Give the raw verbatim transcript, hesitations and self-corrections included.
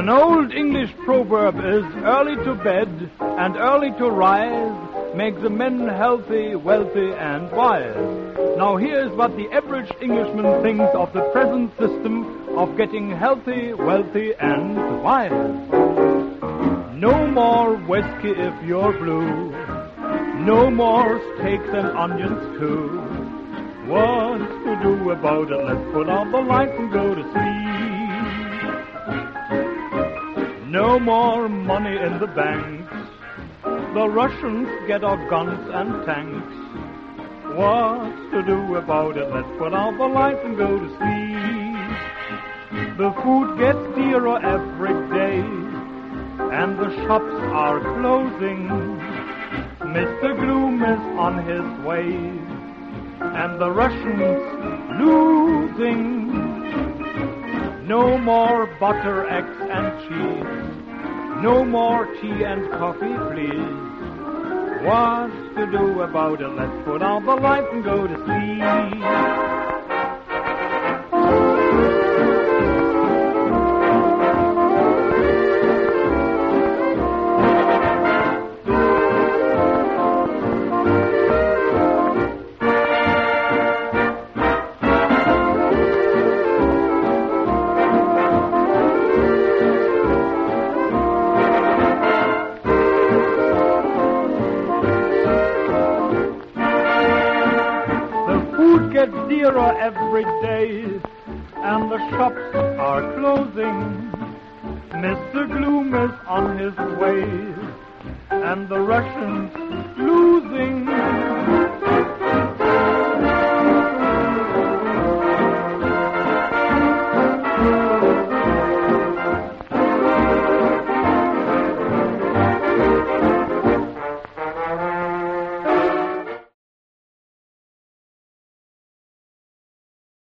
An old English proverb is early to bed and early to rise makes a man healthy, wealthy, and wise. Now here's what the average Englishman thinks of the present system of getting healthy, wealthy, and wise. No more whiskey if you're blue. No more steaks and onions too. What's to do about it? Let's put out the lights and go to sleep. No more money in the banks. The Russians get our guns and tanks. What's to do about it? Let's put out the lights and go to sleep. The food gets dearer every day, and the shops are closing. Mister Gloom is on his way, and the Russians losing. No more butter, eggs, and cheese. No more tea and coffee, please. What's to do about it? Let's put out the lights and go to sleep. Gets dearer every day, and the shops are closing. Mister Gloom is on his way, and the Russians losing.